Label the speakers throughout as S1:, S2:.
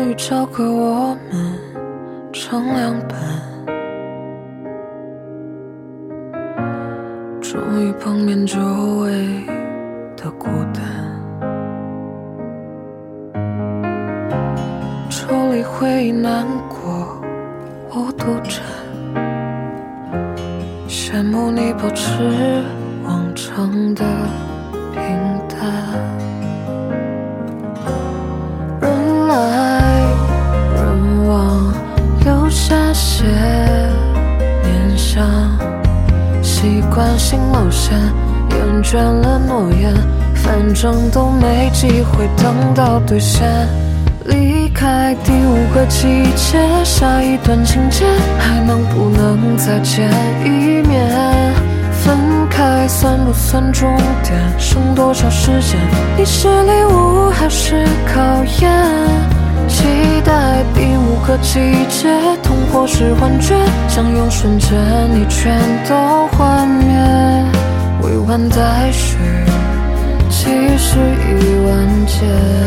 S1: 终于交给我们成两半，终于碰面久违的孤单，抽离回忆难过我独占，羡慕你保持往常的平淡，人来人往留下些念想，习惯性冒险，厌倦了诺言，反正都没机会等到兑现。离开第5个季节，下一段情节还能不能再见一面？分开算不算终点？剩多少时间？你是礼物还是考验？期待第5个季节，痛或是幻觉，相拥瞬间你全都幻灭。未完待续，其实已完结。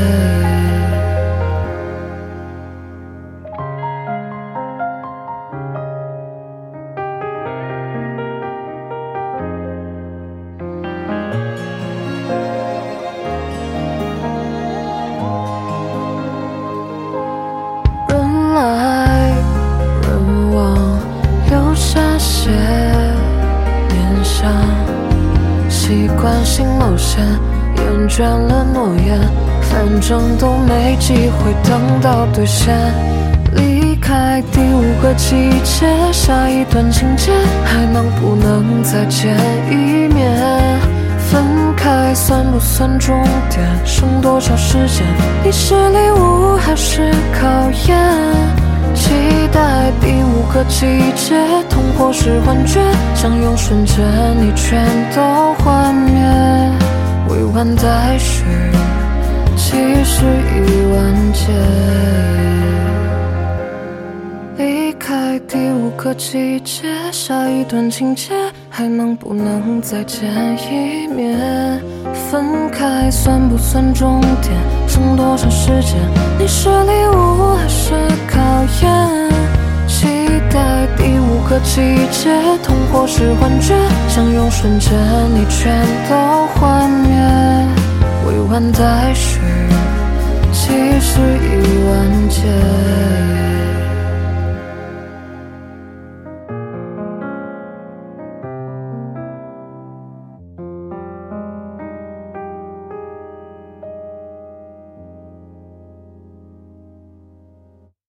S1: 来人往留下些念想，习惯性冒险，厌倦了诺言，反正都没机会等到兑现。离开第5个季节，下一段情节还能不能再见一面？分开算不算终点？剩多少时间？你是礼物还是考验？期待第5个季节，痛或是幻觉，相拥瞬间你全都幻灭。未完待续，其实已完结。离开第5个季节，下一段情节还能不能再见一面？分开算不算终点？剩多少时间？你是礼物还是考验？期待第5个季节，痛或是幻觉，相拥瞬间你全都幻灭。未完待续，其实已完结。